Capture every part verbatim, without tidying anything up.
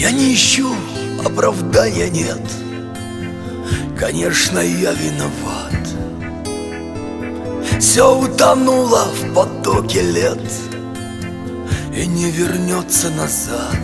Я не ищу оправдания, нет. Конечно, я виноват. Все утонуло в потоке лет и не вернется назад.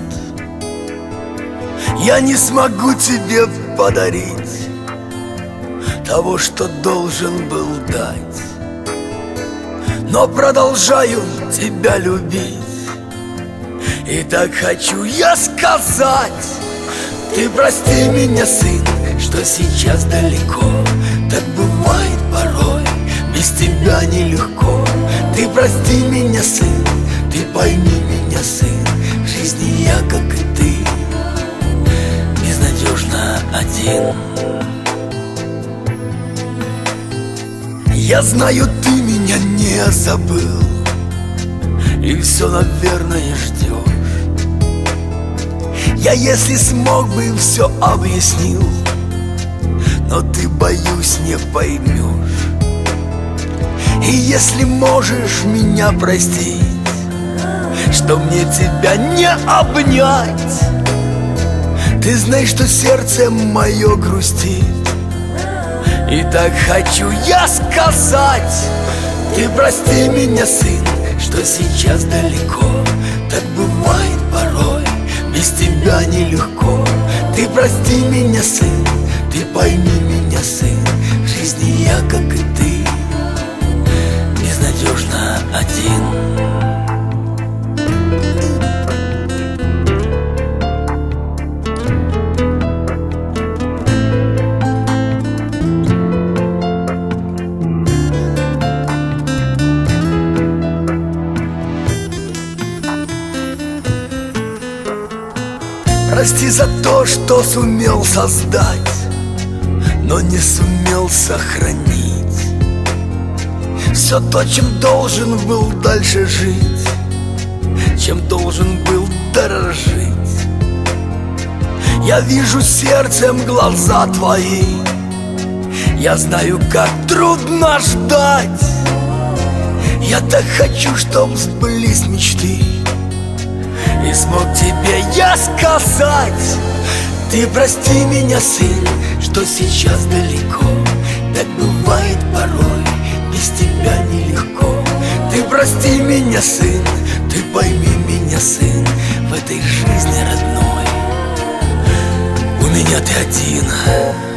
Я не смогу тебе подарить того, что должен был дать, но продолжаю тебя любить. И так хочу я сказать: ты прости меня, сын, что сейчас далеко. Так бывает порой, без тебя нелегко. Ты прости меня, сын, ты пойми меня, сын. В жизни я, как и ты, безнадежно один. Я знаю, ты меня не забыл и все, наверное, ждешь. Я, если смог бы, все объяснил, но ты, боюсь, не поймешь. И если можешь меня простить, что мне тебя не обнять, ты знаешь, что сердце мое грустит. И так хочу я сказать: ты прости меня, сын, что сейчас далеко. Так бывает порой, без тебя нелегко. Ты прости меня, сын, ты пойми меня, сын. В жизни я, как и ты, безнадежно один. Прости за то, что сумел создать, но не сумел сохранить все то, чем должен был дальше жить, чем должен был дорожить. Я вижу сердцем глаза твои, я знаю, как трудно ждать. Я так хочу, чтоб сбылись мечты, и смог тебе я сказать: ты прости меня, сын, что сейчас далеко. Так бывает порой, без тебя нелегко. Ты прости меня, сын, ты пойми меня, сын. В этой жизни родной у меня ты один.